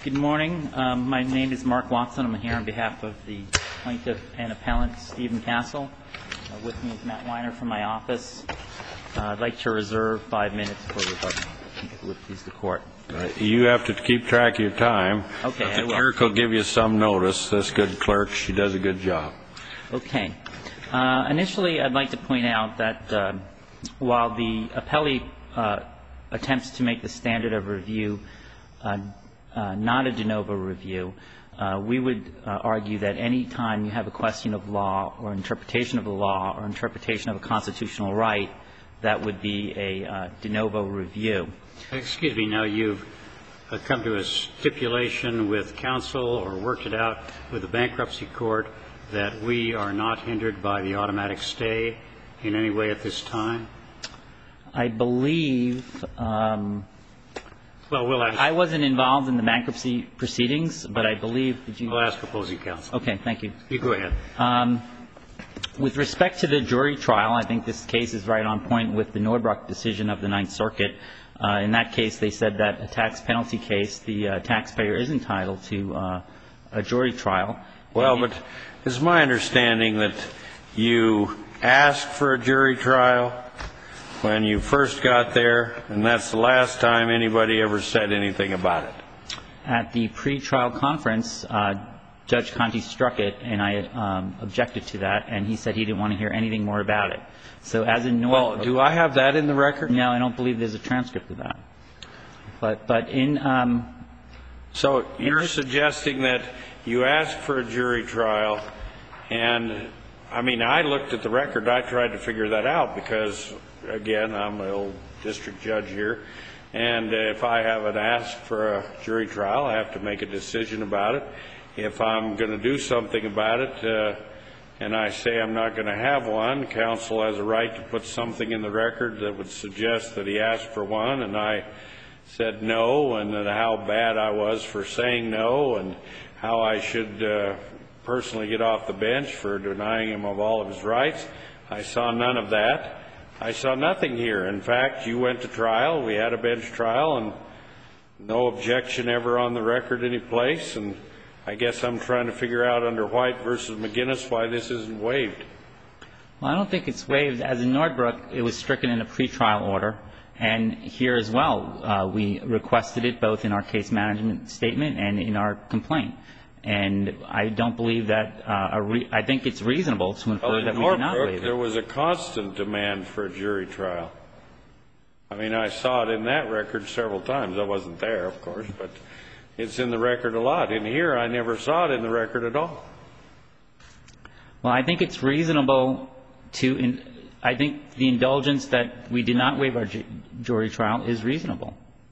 Good morning. My name is Mark Watson. I'm here on behalf of the plaintiff and appellant, Stephen Castle. With me is Matt Weiner from my office. I'd like to reserve 5 minutes for rebuttal, if it would please the Court. You have to keep track of your time. Okay, I will. The clerk will give you some notice. This good clerk, she does a good job. Okay. Initially, I'd like to point out that while the appellee attempts to make the standard of review not a de novo review, we would argue that any time you have a question of law or interpretation of the law or interpretation of a constitutional right, that would be a de novo review. Excuse me. Now, you've come to a stipulation with counsel or worked it out with the bankruptcy court that we are not hindered by the automatic stay in any way at this time? I believe well, we'll ask. I wasn't involved in the bankruptcy proceedings, but I believe that you. We'll ask opposing counsel. Okay, thank you. You go ahead. With respect to the jury trial, I think this case is right on point with the Nordbrook decision of the Ninth Circuit. In that case, they said that a tax penalty case, the taxpayer is entitled to a jury trial. Well, but it's my understanding that you asked for a jury trial when you first got there, and that's the last time anybody ever said anything about it. At the pre-trial conference, Judge Conte struck it, and I objected to that, and he said he didn't want to hear anything more about it. So as in Nordbrook. Well, do I have that in the record? No, I don't believe there's a transcript of that. But in So you're suggesting that you asked for a jury trial, and I mean, I looked at the record. I tried to figure that out because, again, I'm an old district judge here, and if I haven't asked for a jury trial, I have to make a decision about it. If I'm going to do something about it, and I say I'm not going to have one, counsel has a right to put something in the record that would suggest that he asked for one, and I said no, and how bad I was for saying no, and how I should personally get off the bench for denying him of all of his rights. I saw none of that. I saw nothing here. In fact, you went to trial. We had a bench trial, and no objection ever on the record any place, and I guess I'm trying to figure out under White versus McGinnis why this isn't waived. Well, I don't think it's waived. As in Nordbrook, it was stricken in a pretrial order. And here as well, we requested it both in our case management statement and in our complaint. And I don't believe that I think it's reasonable to infer that we did not waive it. There was a constant demand for a jury trial. I mean, I saw it in that record several times. I wasn't there, of course, but it's in the record a lot. In here, I never saw it in the record at all. Well, I think it's reasonable to I think the indulgence that we did not waive our jury trial is reasonable.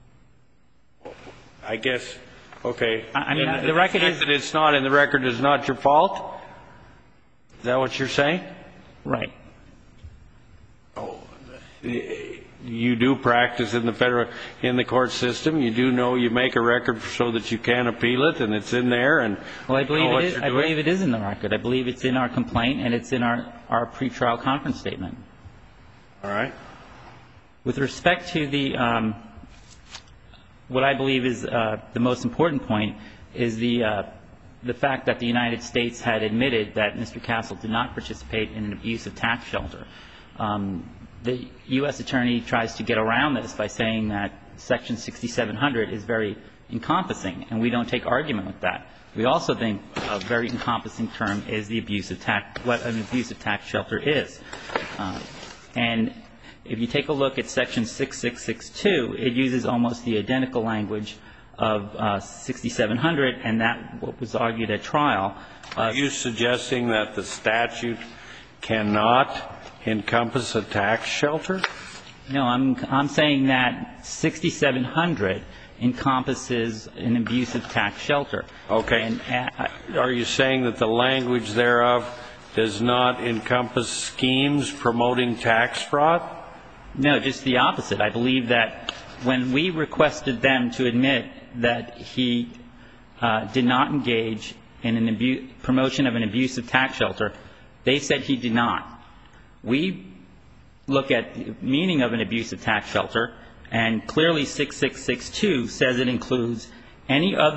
I guess, okay. I mean, the record is that it's not in the record is not your fault? Is that what you're saying? Right. Oh, you do practice in the court system. You do know you make a record so that you can appeal it, and it's in there. And well, I believe it is in the record. I believe it's in our complaint, and it's in our pretrial conference statement. All right. With respect to the what I believe is the most important point is the fact that the United States had admitted that Mr. Castle did not participate in an abusive tax shelter. The U.S. Attorney tries to get around this by saying that Section 6700 is very encompassing, and we don't take argument with that. We also think a very encompassing term is the abusive tax, what an abusive tax shelter is. And if you take a look at Section 6662, it uses almost the identical language of 6700, and that what was argued at trial. Are you suggesting that the statute cannot encompass a tax shelter? No, I'm saying that 6700 encompasses an abusive tax shelter. Okay. And are you saying that the language thereof does not encompass schemes promoting tax fraud? No, just the opposite. I believe that when we requested them to admit that he did not engage in promotion of an abusive tax shelter, they said he did not. We look at the meaning of an abusive tax shelter, and clearly 6662 says it includes any other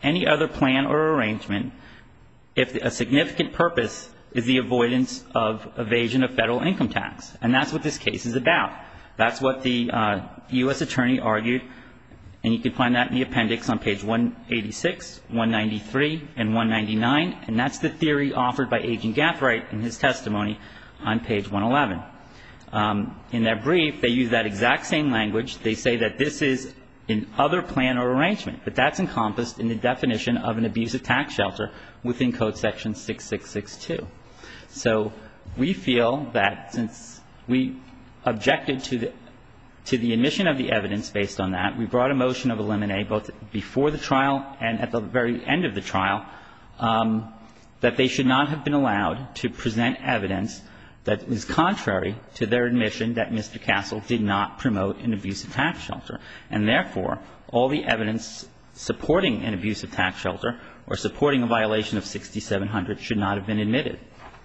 any other plan or arrangement if a significant purpose is the avoidance of evasion of federal income tax. And that's what this case is about. That's what the U.S. Attorney argued, and you can find that in the appendix on page 186, 193, and 199, and that's the theory offered by Agent Gathright in his testimony on page 111. In their brief, they use that exact same language. They say that this is an other plan or arrangement, but that's encompassed in the definition of an abusive tax shelter within Code Section 6662. So we feel that since we objected to the admission of the evidence based on that, we brought a motion of eliminate both before the trial and at the very end of the trial, that they should not have been allowed to present evidence that is contrary to their admission that Mr. Castle did not promote an abusive tax shelter. And therefore, all the evidence supporting an abusive tax shelter or supporting a violation of 6700 should not have been admitted.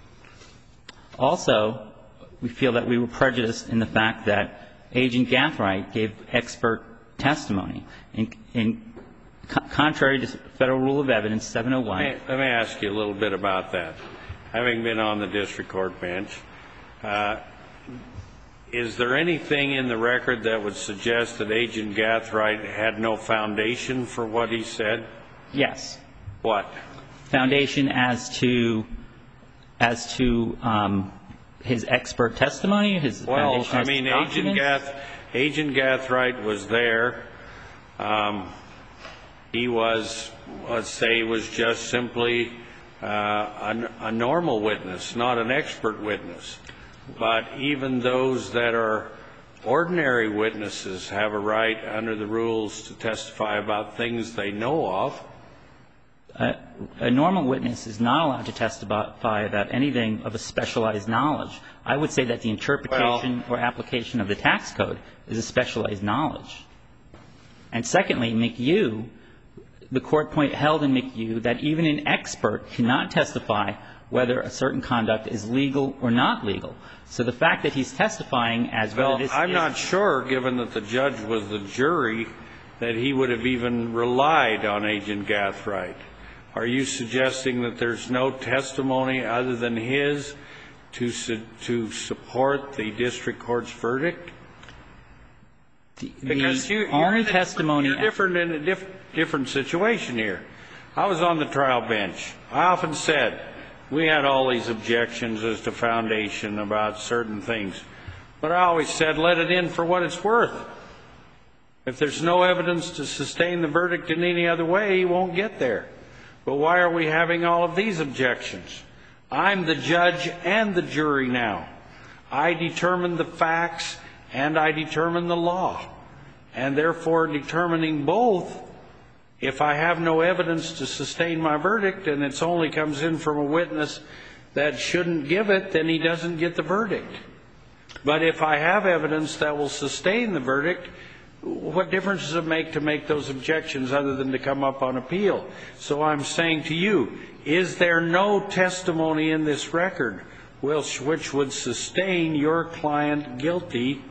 Also, we feel that we were prejudiced in the fact that Agent Gathright gave expert testimony. Contrary to Federal Rule of Evidence 701. Let me ask you a little bit about that. Having been on the district court bench, is there anything in the record that would suggest that Agent Gathright had no foundation for what he said? Yes. What? Foundation as to his expert testimony, his foundation as to documents? Agent Gathright was there. He was, let's say, was just simply a normal witness, not an expert witness. But even those that are ordinary witnesses have a right under the rules to testify about things they know of. A normal witness is not allowed to testify about anything of a specialized knowledge. I would say that the interpretation or application of the tax code is a specialized knowledge. And secondly, McHugh, the court held in McHugh that even an expert cannot testify whether a certain conduct is legal or not legal. So the fact that he's testifying as whether this is... I'm not sure, given that the judge was the jury, that he would have even relied on Agent Gathright. Are you suggesting that there's no testimony other than his to support the district court's verdict? Because you're in a different situation here. I was on the trial bench. I often said we had all these objections as to foundation about certain things. But I always said let it in for what it's worth. If there's no evidence to sustain the verdict in any other way, he won't get there. But why are we having all of these objections? I'm the judge and the jury now. I determine the facts and I determine the law. And therefore, determining both, if I have no evidence to sustain my verdict and it only comes in from a witness that shouldn't give it, then he doesn't get the verdict. But if I have evidence that will sustain the verdict, what difference does it make to make those objections other than to come up on appeal? So I'm saying to you, is there no testimony in this record which would sustain your client guilty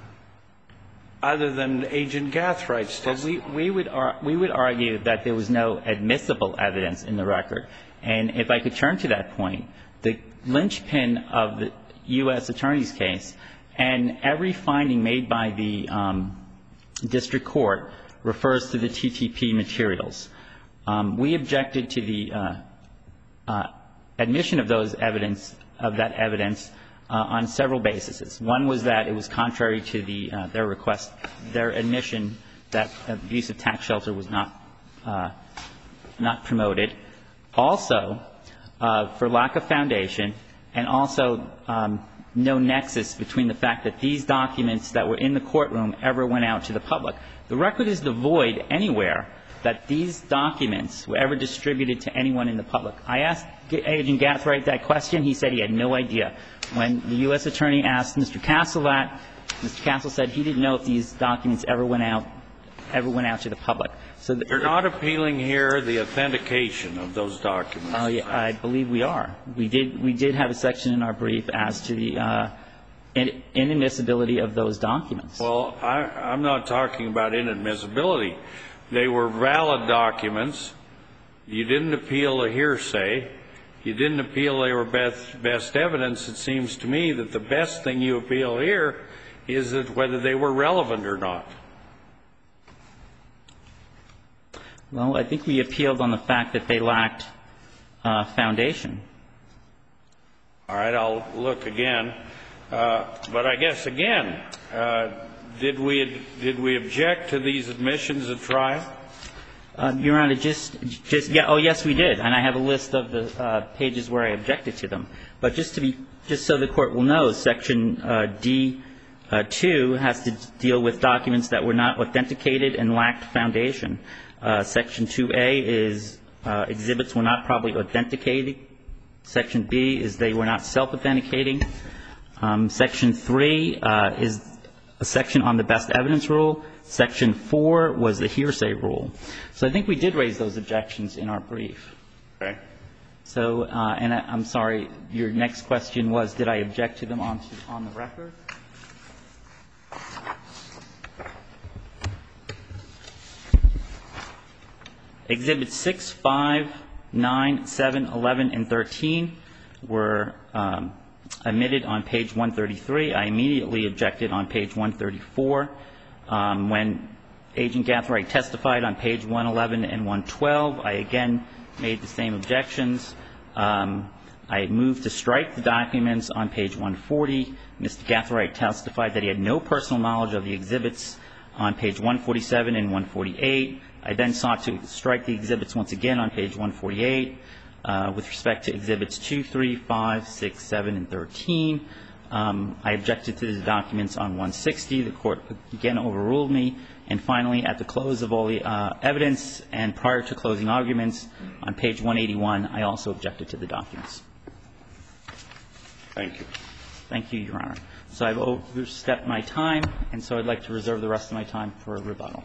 other than Agent Gathright's testimony? We would argue that there was no admissible evidence in the record. And if I could turn to that point, the linchpin of the U.S. Attorney's case and every finding made by the district court refers to the TTP materials. We objected to the admission of that evidence on several bases. One was that it was contrary to their admission that abusive tax shelter was not promoted. Also, for lack of foundation, and also no nexus between the fact that these documents that were in the courtroom ever went out to the public. The record is devoid anywhere that these documents were ever distributed to anyone in the public. I asked Agent Gathright that question. He said he had no idea. When the U.S. Attorney asked Mr. Castle that, Mr. Castle said he didn't know if these documents ever went out to the public. So you're not appealing here the authentication of those documents? I believe we are. We did have a section in our brief as to the inadmissibility of those documents. Well, I'm not talking about inadmissibility. They were valid documents. You didn't appeal a hearsay. You didn't appeal they were best evidence. It seems to me that the best thing you appeal here is that whether they were relevant or not. Well, I think we appealed on the fact that they lacked foundation. All right, I'll look again. But I guess, again, did we object to these admissions at trial? Your Honor, yeah, oh, yes, we did. And I have a list of the pages where I objected to them. But just so the Court will know, Section D2 has to deal with documents that were not authenticated and lacked foundation. Section 2A is exhibits were not properly authenticated. Section B is they were not self-authenticating. Section 3 is a section on the best evidence rule. Section 4 was the hearsay rule. So I think we did raise those objections in our brief. Okay. So, and I'm sorry, your next question was, did I object to them on the record? Exhibits 6, 5, 9, 7, 11, and 13 were admitted on page 133. I immediately objected on page 134. When Agent Gathright testified on page 111 and 112, I again made the same objections. I moved to strike the documents on page 140. Mr. Gathright testified that he had no personal knowledge of the exhibits on page 147 and 148. I then sought to strike the exhibits once again on page 148. With respect to exhibits 2, 3, 5, 6, 7, and 13, I objected to the documents on 160. The Court again overruled me. And finally, at the close of all the evidence and prior to closing arguments, on page 181, I also objected to the documents. Thank you. Thank you, Your Honor. So I've overstepped my time, and so I'd like to reserve the rest of my time for a rebuttal.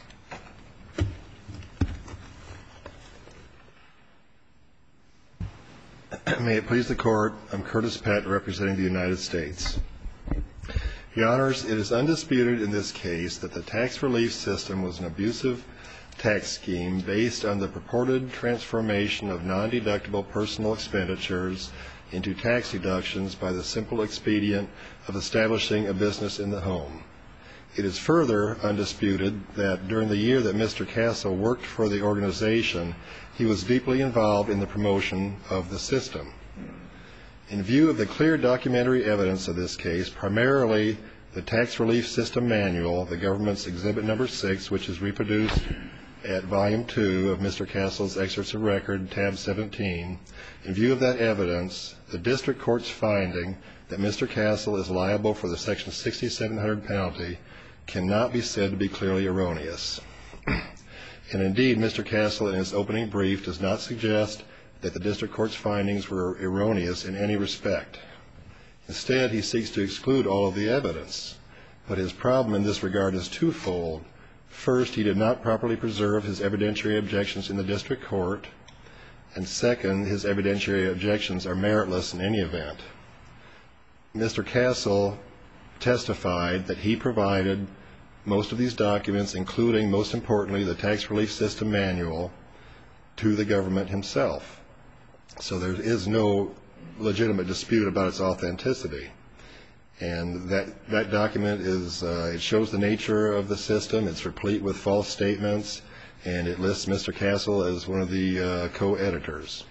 May it please the Court, I'm Curtis Pett, representing the United States. Your Honors, it is undisputed in this case that the tax relief system was an abusive tax scheme based on the purported transformation of non-deductible personal expenditures into tax deductions by the simple expedient of establishing a business in the home. It is further undisputed that during the year that Mr. Castle worked for the organization, he was deeply involved in the promotion of the system. In view of the clear documentary evidence of this case, primarily the Tax Relief System Manual, the government's Exhibit Number 6, which is reproduced at Volume 2 of Mr. Castle's Excerpts of Record, tab 17, in view of that evidence, the District Court's finding that Mr. Castle is liable for the Section 6700 penalty cannot be said to be clearly erroneous. And indeed, Mr. Castle in his opening brief does not suggest that the District Court's findings were erroneous in any respect. Instead, he seeks to exclude all of the evidence. But his problem in this regard is twofold. First, he did not properly preserve his evidentiary objections in the District Court. And second, his evidentiary objections are meritless in any event. Mr. Castle testified that he provided most of these documents, including, most importantly, the Tax Relief System Manual, to the government himself. So there is no legitimate dispute about its authenticity. And that document is, it shows the nature of the system, it's replete with false statements, and it lists Mr. Castle as one of the co-editors.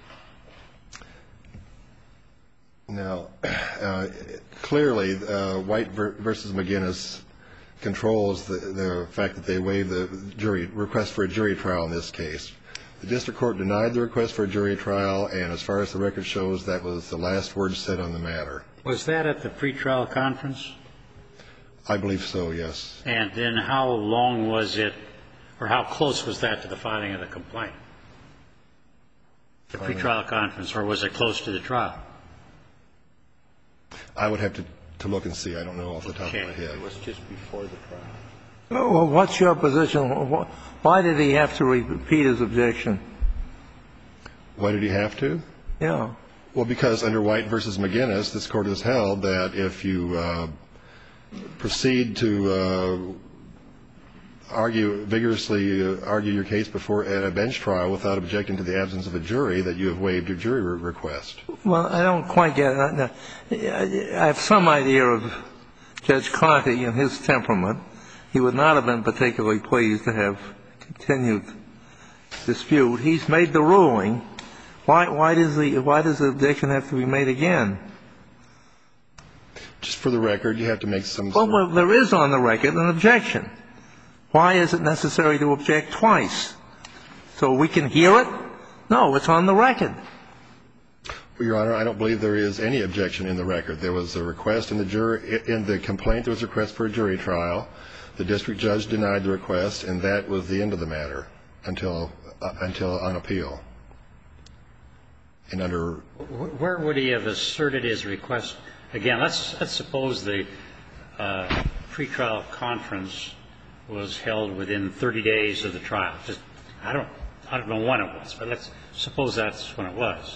Now, clearly, White versus McGinnis controls the fact that they waived the jury request for a jury trial in this case. The District Court denied the request for a jury trial, and as far as the record shows, that was the last word said on the matter. Was that at the pretrial conference? I believe so, yes. And then how long was it, or how close was that to the filing of the complaint? The pretrial conference, or was it close to the trial? I would have to look and see. I don't know off the top of my head. It was just before the trial. Well, what's your position? Why did he have to repeat his objection? Why did he have to? Yeah. Well, because under White versus McGinnis, this Court has held that if you proceed to vigorously argue your case before at a bench trial without objecting to the absence of a jury that you have waived your jury request. Well, I don't quite get it. I have some idea of Judge Conte and his temperament. He would not have been particularly pleased to have continued dispute. He's made the ruling. Why does the objection have to be made again? Just for the record, you have to make some Well, there is on the record an objection. Why is it necessary to object twice? So we can hear it? No, it's on the record. Your Honor, I don't believe there is any objection in the record. There was a request in the complaint. There was a request for a jury trial. The district judge denied the request, and that was the end of the matter until on appeal. And under Where would he have asserted his request? Again, let's suppose the pretrial conference was held within 30 days of the trial. I don't know when it was, but let's suppose that's when it was.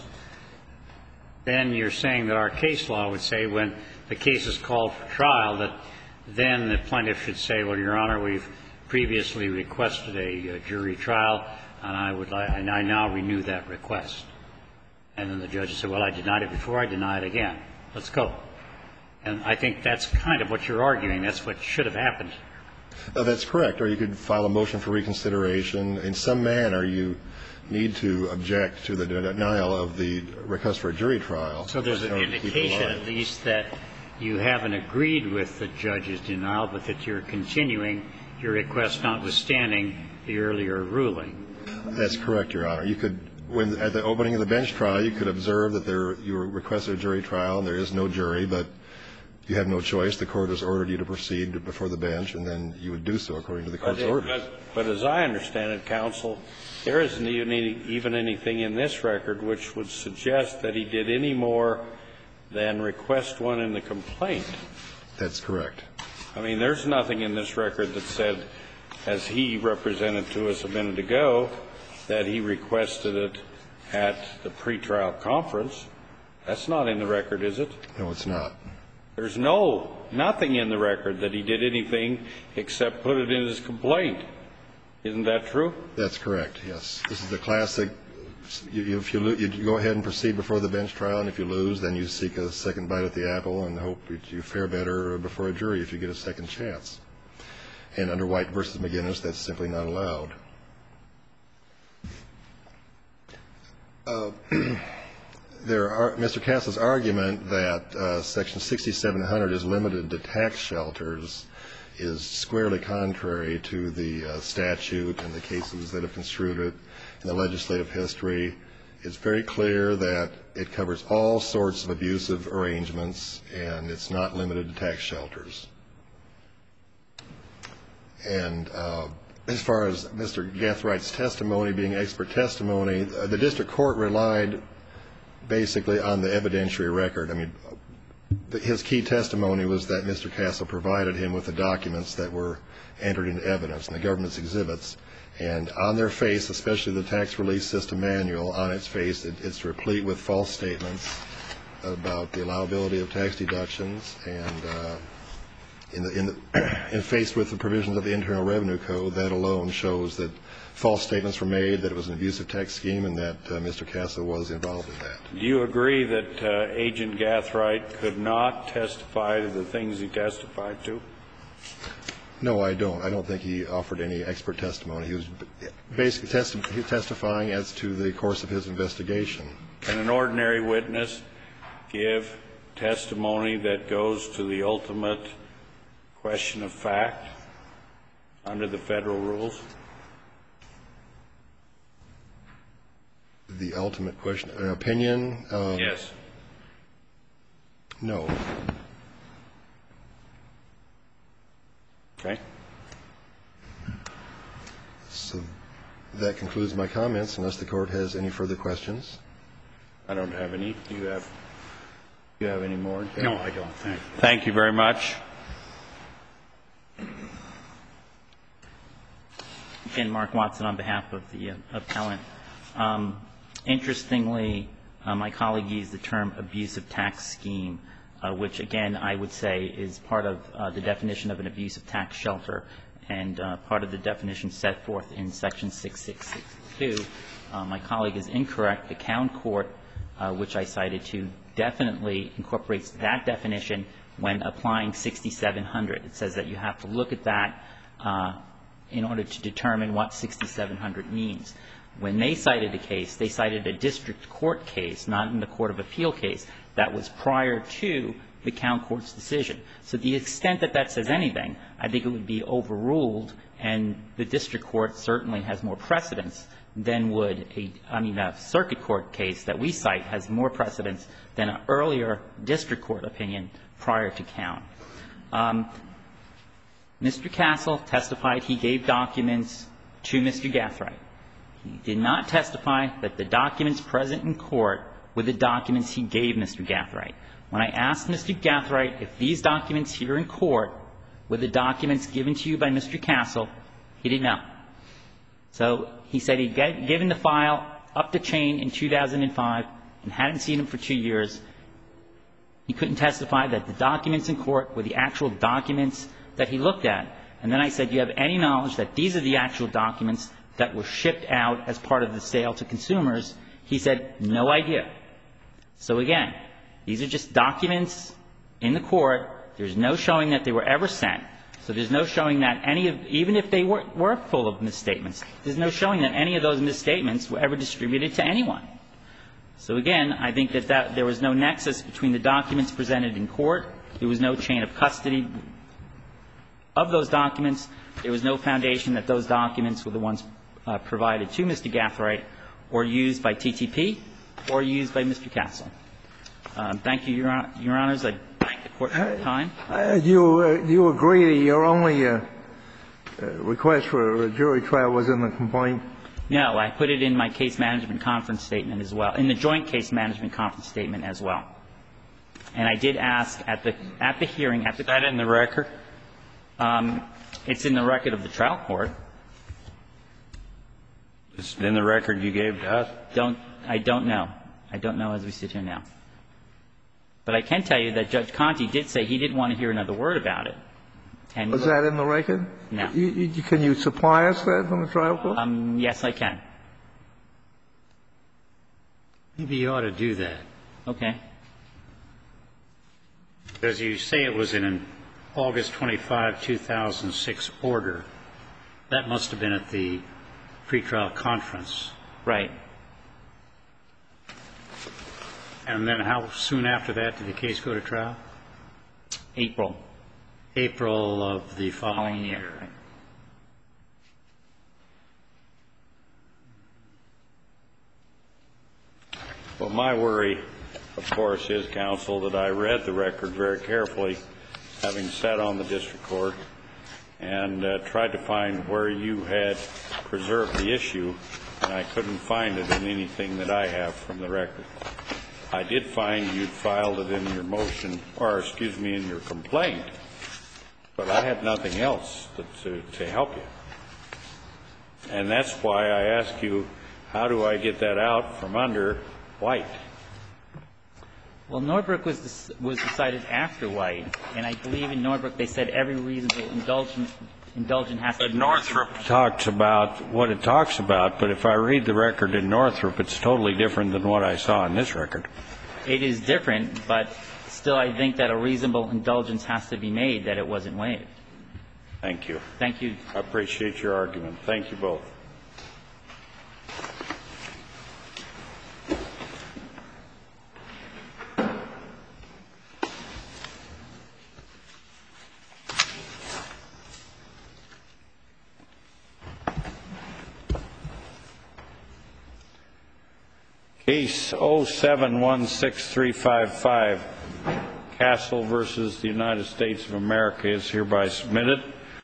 Then you're saying that our case law would say when the case is called for trial that then the plaintiff should say, well, Your Honor, we've previously requested a jury trial, and I now renew that request. And then the judge would say, well, I denied it before, I deny it again. Let's go. And I think that's kind of what you're arguing. That's what should have happened. That's correct. Or you could file a motion for reconsideration. In some manner, you need to object to the denial of the request for a jury trial. So there's an indication at least that you haven't agreed with the judge's denial, but that you're continuing your request notwithstanding the earlier ruling. That's correct, Your Honor. You could, at the opening of the bench trial, you could observe that you requested a jury trial and there is no jury, but you have no choice. The court has ordered you to proceed before the bench, and then you would do so according to the court's orders. But as I understand it, counsel, there isn't even anything in this record which would suggest that he did any more than request one in the complaint. That's correct. I mean, there's nothing in this record that said, as he represented to us a minute ago, that he requested it at the pretrial conference. That's not in the record, is it? No, it's not. There's nothing in the record that he did anything except put it in his complaint. Isn't that true? That's correct, yes. This is the classic, you go ahead and proceed before the bench trial, and if you lose, then you seek a second bite at the apple and hope that you fare better before a jury if you get a second chance. And under White v. McGinnis, that's simply not allowed. Mr. Castle's argument that Section 6700 is limited to tax shelters is squarely contrary to the statute and the cases that have construed it in the legislative history. It's very clear that it covers all sorts of abusive arrangements, and it's not limited to tax shelters. And as far as Mr. Gathwright's testimony being expert testimony, the district court relied basically on the evidentiary record. I mean, his key testimony was that Mr. Castle provided him with the documents that were entered into evidence in the government's exhibits. And on their face, especially the tax relief system manual, on its face, it's replete with false statements about the allowability of tax deductions. And faced with the provisions of the Internal Revenue Code, that alone shows that false statements were made, that it was an abusive tax scheme, and that Mr. Castle was involved in that. Do you agree that Agent Gathwright could not testify to the things he testified to? No, I don't. I don't think he offered any expert testimony. He was basically testifying as to the course of his investigation. Can an ordinary witness give testimony that goes to the ultimate question of fact under the federal rules? The ultimate question, an opinion? Yes. No. Okay. So that concludes my comments, unless the court has any further questions. I don't have any. Do you have any more? No, I don't. Thank you. Thank you very much. Again, Mark Watson on behalf of the appellant. Interestingly, my colleague used the term abusive tax scheme, which, again, I would say is part of the definition of an abusive tax shelter. and part of the definition set forth in Section 6662. My colleague is incorrect. The Cowan Court, which I cited to, definitely incorporates that definition when applying 6700. It says that you have to look at that in order to determine what 6700 means. When they cited a case, they cited a district court case, not in the Court of Appeal case, that was prior to the Cowan Court's decision. So the extent that that says anything, I think it would be overruled, and the district court certainly has more precedence than would a circuit court case that we cite has more precedence than an earlier district court opinion prior to Cowan. Mr. Castle testified he gave documents to Mr. Gathright. He did not testify that the documents present in court were the documents he gave Mr. Gathright. When I asked Mr. Gathright if these documents here in court were the documents given to you by Mr. Castle, he didn't know. So he said he'd given the file up the chain in 2005 and hadn't seen them for 2 years. He couldn't testify that the documents in court were the actual documents that he looked at. And then I said, do you have any knowledge that these are the actual documents that were shipped out as part of the sale to consumers? He said, no idea. So again, these are just documents in the court. There's no showing that they were ever sent. So there's no showing that any of, even if they were full of misstatements, there's no showing that any of those misstatements were ever distributed to anyone. So again, I think that there was no nexus between the documents presented in court. There was no chain of custody of those documents. There was no foundation that those documents were the ones provided to Mr. Gathright or used by TTP or used by Mr. Castle. Thank you, Your Honors. I thank the Court for your time. Do you agree that your only request for a jury trial was in the complaint? No. I put it in my case management conference statement as well, in the joint case management conference statement as well. And I did ask at the hearing. Is that in the record? It's in the record of the trial court. It's in the record you gave to us? I don't know. I don't know as we sit here now. But I can tell you that Judge Conte did say he didn't want to hear another word about it. And was that in the record? No. Can you supply us that from the trial court? Yes, I can. Maybe you ought to do that. Okay. Because you say it was in an August 25, 2006 order. That must have been at the pretrial conference. Right. And then how soon after that did the case go to trial? April. April of the following year. Right. Well, my worry, of course, is, counsel, that I read the record very carefully, having sat on the district court, and tried to find where you had preserved the issue, and I couldn't find it in anything that I have from the record. I did find you'd filed it in your motion, or excuse me, in your complaint, but I had nothing else to help you. And that's why I ask you, how do I get that out from under White? Well, Norbrook was decided after White, and I believe in Norbrook they said every reasonable indulgent has to be. But Northrop talks about what it talks about, but if I read the record in Northrop, it's totally different than what I saw in this record. It is different, but still I think that a reasonable indulgence has to be made, that it wasn't waived. Thank you. Thank you. I appreciate your argument. Thank you both. Case 0716355, Castle versus the United States of America, is hereby submitted.